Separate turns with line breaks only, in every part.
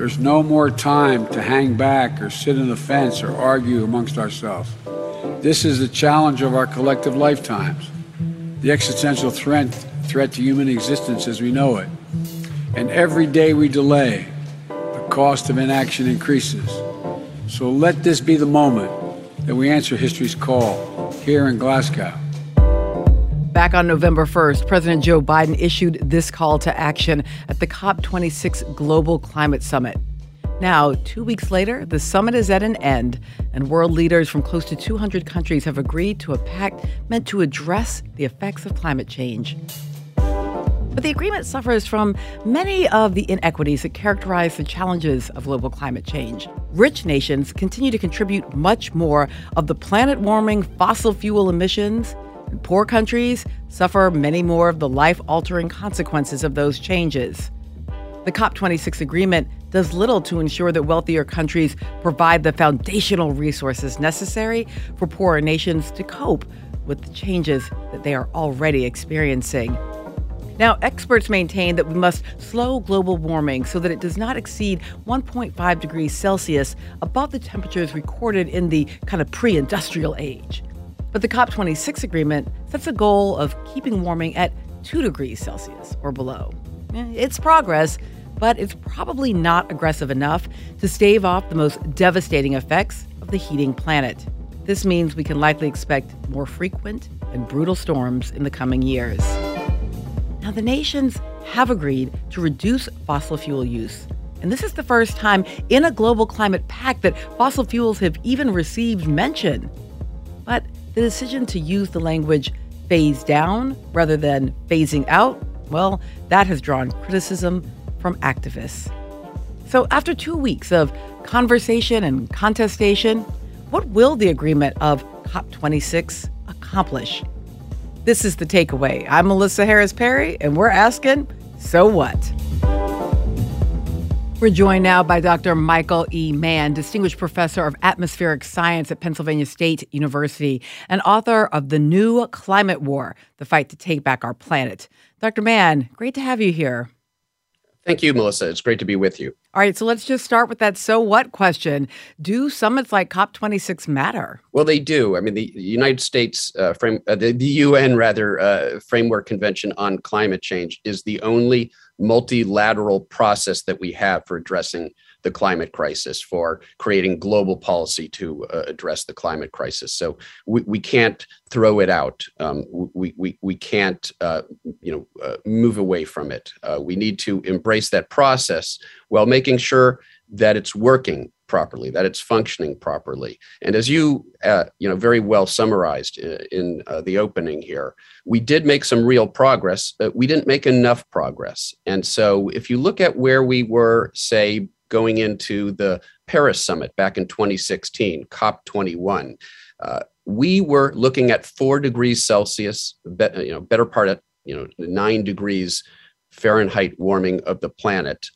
There's no more time to hang back or sit on the fence or argue amongst ourselves. This is the challenge of our collective lifetimes, the existential threat to human existence as we know it. And every day we delay, the cost of inaction increases. So let this be the moment that we answer history's call here in Glasgow.
Back on November 1st, President Joe Biden issued this call to action at the COP26 Global Climate Summit. Now, 2 weeks later, the summit is at an end, and world leaders from close to 200 countries have agreed to a pact meant to address the effects of climate change. But the agreement suffers from many of the inequities that characterize the challenges of global climate change. Rich nations continue to contribute much more of the planet-warming fossil fuel emissions, and poor countries suffer many more of the life-altering consequences of those changes. The COP26 agreement does little to ensure that wealthier countries provide the foundational resources necessary for poorer nations to cope with the changes that they are already experiencing. Now, experts maintain that we must slow global warming so that it does not exceed 1.5 degrees Celsius above the temperatures recorded in the kind of pre-industrial age. But the COP26 agreement sets a goal of keeping warming at 2 degrees Celsius or below. It's progress, but it's probably not aggressive enough to stave off the most devastating effects of the heating planet. This means we can likely expect more frequent and brutal storms in the coming years. Now, the nations have agreed to reduce fossil fuel use. And this is the first time in a global climate pact that fossil fuels have even received mention. But the decision to use the language phase down rather than phasing out, well, that has drawn criticism from activists. So after 2 weeks of conversation and contestation, what will the agreement of COP26 accomplish? This is The Takeaway. I'm Melissa Harris Perry, and we're asking, so what? We're joined now by Dr. Michael E. Mann, Distinguished Professor of Atmospheric Science at Pennsylvania State University and author of The New Climate War, The Fight to Take Back Our Planet. Dr. Mann, great to have you here.
Thank you, Melissa. It's great to be with you.
All right, so let's just start with that so what question. Do summits like COP26 matter?
Well, they do. I mean, the United States, the UN Framework Convention on Climate Change is the only multilateral process that we have for addressing the climate crisis, for creating global policy to address the climate crisis. So we can't throw it out. We can't move away from it. We need to embrace that process while making sure that it's working properly, that it's functioning properly. And as you very well summarized in the opening here, we did make some real progress, but we didn't make enough progress. And so if you look at where we were, say, going into the Paris summit back in 2016, COP21, we were looking at 4 degrees Celsius, better part of 9 degrees Fahrenheit warming of the planet.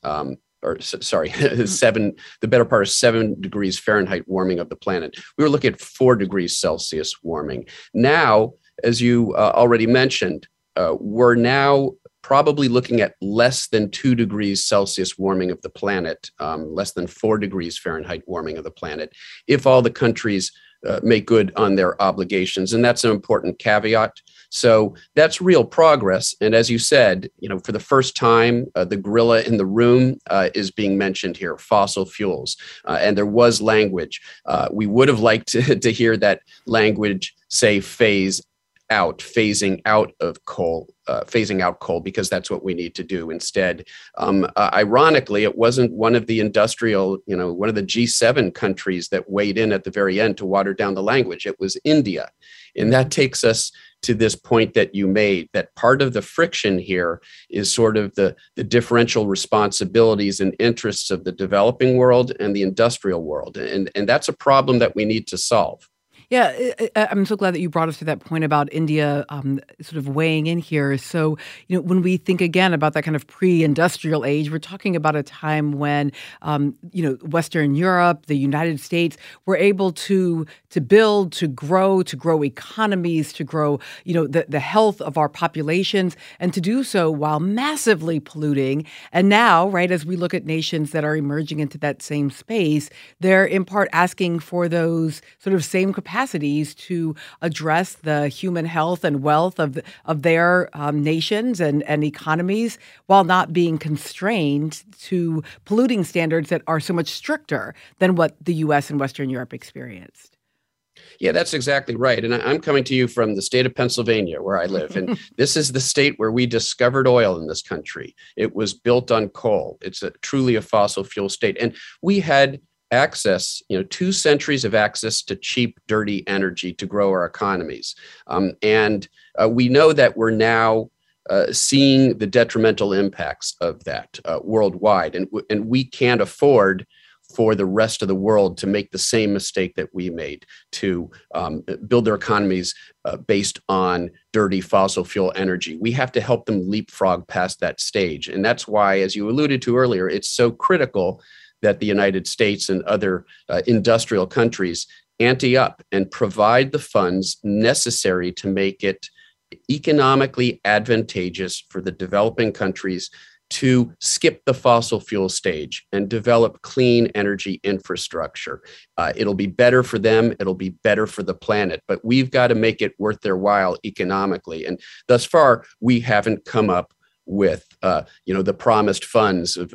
The better part of 7 degrees Fahrenheit warming of the planet. We were looking at 4 degrees Celsius warming. Now, as you already mentioned, we're now probably looking at less than 2 degrees Celsius warming of the planet, less than 4 degrees Fahrenheit warming of the planet, if all the countries make good on their obligations. And that's an important caveat. So that's real progress. And as you said, for the first time, the gorilla in the room is being mentioned here, fossil fuels. And there was language. We would have liked to hear that language say phasing out coal, because that's what we need to do instead. Ironically, it wasn't one of the one of the G7 countries that weighed in at the very end to water down the language. It was India. And that takes us to this point that you made, that part of the friction here is sort of the differential responsibilities and interests of the developing world and the industrial world. And that's a problem that we need to solve.
Yeah, I'm so glad that you brought us to that point about India sort of weighing in here. So, when we think again about that kind of pre-industrial age, we're talking about a time when, Western Europe, the United States, were able to build, to grow economies, to grow, the health of our populations, and to do so while massively polluting. And now, right, as we look at nations that are emerging into that same space, they're in part asking for those sort of same capacities to address the human health and wealth of their nations and economies while not being constrained to polluting standards that are so much stricter than what the U.S. and Western Europe experienced.
Yeah, that's exactly right. And I'm coming to you from the state of Pennsylvania, where I live. And this is the state where we discovered oil in this country. It was built on coal. It's truly a fossil fuel state. And we had access, 2 centuries of access to cheap, dirty energy to grow our economies. And we know that we're now seeing the detrimental impacts of that worldwide. And we can't afford for the rest of the world to make the same mistake that we made, to build their economies based on dirty fossil fuel energy. We have to help them leapfrog past that stage. And that's why, as you alluded to earlier, it's so critical that the United States and other industrial countries ante up and provide the funds necessary to make it economically advantageous for the developing countries to skip the fossil fuel stage and develop clean energy infrastructure. It'll be better for them. It'll be better for the planet, but we've got to make it worth their while economically. And thus far, we haven't come up with, the promised funds of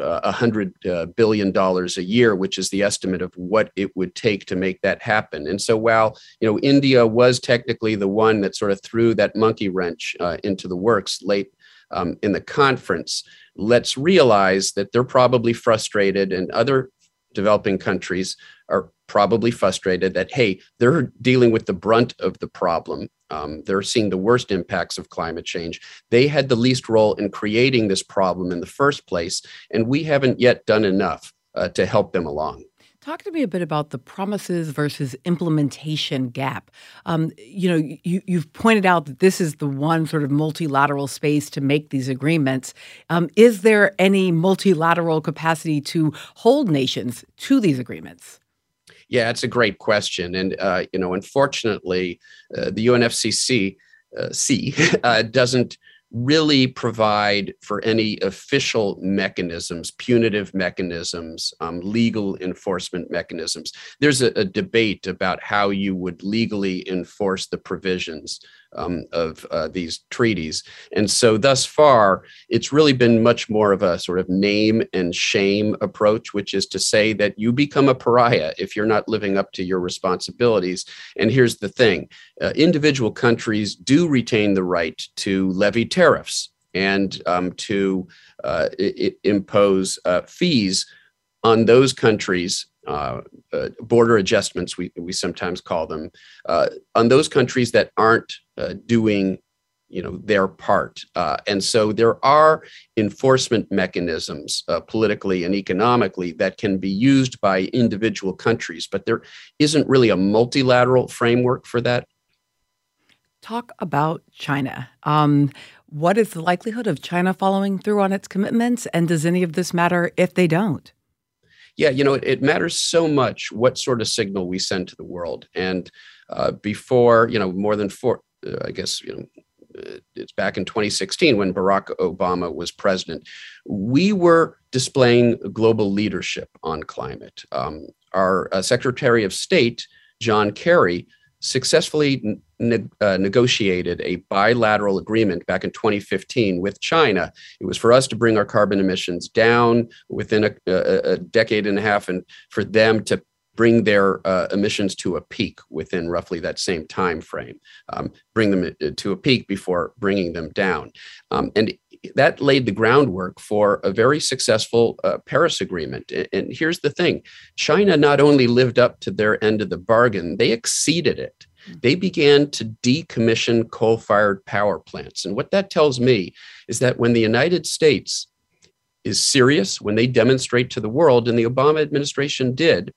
$100 billion a year, which is the estimate of what it would take to make that happen. And so while, India was technically the one that sort of threw that monkey wrench into the works late in the conference, let's realize that they're probably frustrated, and other developing countries are probably frustrated that, hey, they're dealing with the brunt of the problem. They're seeing the worst impacts of climate change. They had the least role in creating this problem in the first place, and we haven't yet done enough to help them along.
Talk to me a bit about the promises versus implementation gap. You've pointed out that this is the one sort of multilateral space to make these agreements. Is there any multilateral capacity to hold nations to these agreements?
Yeah, it's a great question. And, unfortunately, the UNFCCC doesn't really provide for any official mechanisms, punitive mechanisms, legal enforcement mechanisms. There's a debate about how you would legally enforce the provisions of these treaties. And so thus far, it's really been much more of a sort of name and shame approach, which is to say that you become a pariah if you're not living up to your responsibilities. And here's the thing, individual countries do retain the right to levy tariffs and to impose fees on those countries, border adjustments, we sometimes call them, on those countries that aren't doing, their part. And so there are enforcement mechanisms politically and economically that can be used by individual countries, but there isn't really a multilateral framework for that.
Talk about China. What is the likelihood of China following through on its commitments? And does any of this matter if they don't?
Yeah, it matters so much what sort of signal we send to the world. And before, more than it's back in 2016 when Barack Obama was president, we were displaying global leadership on climate. Our Secretary of State, John Kerry, successfully negotiated a bilateral agreement back in 2015 with China. It was for us to bring our carbon emissions down within a decade and a half, and for them to bring their emissions to a peak within roughly that same time frame, bring them to a peak before bringing them down. And that laid the groundwork for a very successful Paris Agreement. And here's the thing, China not only lived up to their end of the bargain, they exceeded it. They began to decommission coal-fired power plants. And what that tells me is that when the United States is serious, when they demonstrate to the world, and the Obama administration did,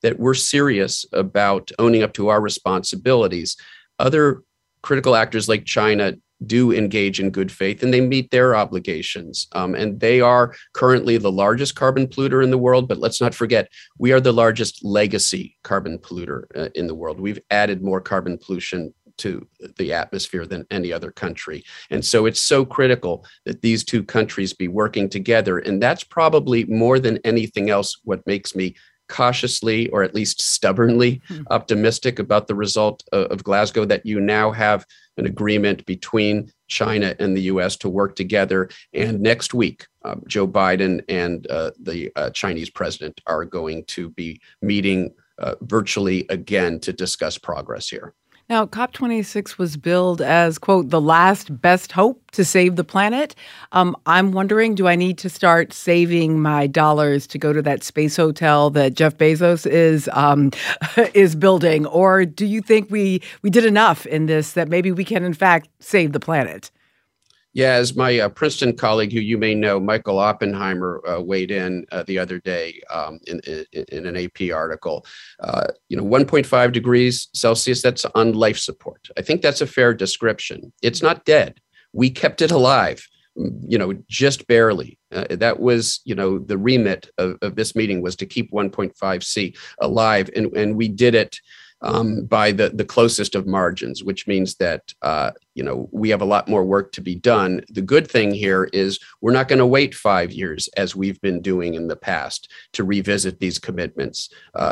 that we're serious about owning up to our responsibilities. Other critical actors like China do engage in good faith and they meet their obligations. And they are currently the largest carbon polluter in the world. But let's not forget, we are the largest legacy carbon polluter in the world. We've added more carbon pollution to the atmosphere than any other country. And so it's so critical that these two countries be working together. And that's probably more than anything else what makes me cautiously, or at least stubbornly, optimistic about the result of Glasgow, that you now have an agreement between China and the U.S. to work together. And next week, Joe Biden and the Chinese president are going to be meeting virtually again to discuss progress here.
Now, COP26 was billed as, quote, the last best hope to save the planet. I'm wondering, do I need to start saving my dollars to go to that space hotel that Jeff Bezos is building? Or do you think we did enough in this that maybe we can, in fact, save the planet?
Yeah, as my Princeton colleague, who you may know, Michael Oppenheimer, weighed in the other day in an AP article, 1.5 degrees Celsius, that's on life support. I think that's a fair description. It's not dead. We kept it alive, just barely. That was, the remit of this meeting was to keep 1.5 C alive. And we did it by the closest of margins, which means that, we have a lot more work to be done. The good thing here is we're not going to wait 5 years as we've been doing in the past to revisit these commitments.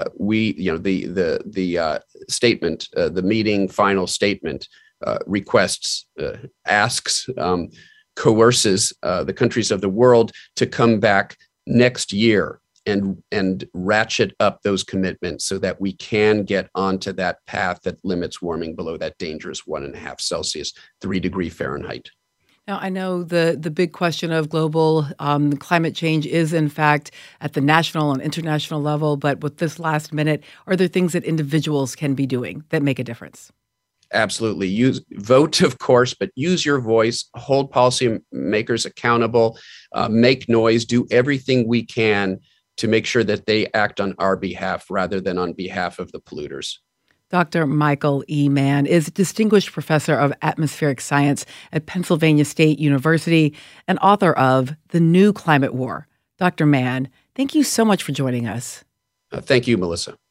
The statement, the meeting final statement requests, asks, coerces the countries of the world to come back next year and ratchet up those commitments so that we can get onto that path that limits warming below that dangerous 1.5 Celsius, 3 degree Fahrenheit.
Now, I know the big question of global climate change is, in fact, at the national and international level. But with this last minute, are there things that individuals can be doing that make a difference?
Absolutely. Vote, of course, but use your voice, hold policymakers accountable, make noise, do everything we can to make sure that they act on our behalf rather than on behalf of the polluters.
Dr. Michael E. Mann is Distinguished Professor of Atmospheric Science at Pennsylvania State University and author of The New Climate War. Dr. Mann, thank you so much for joining us.
Thank you, Melissa.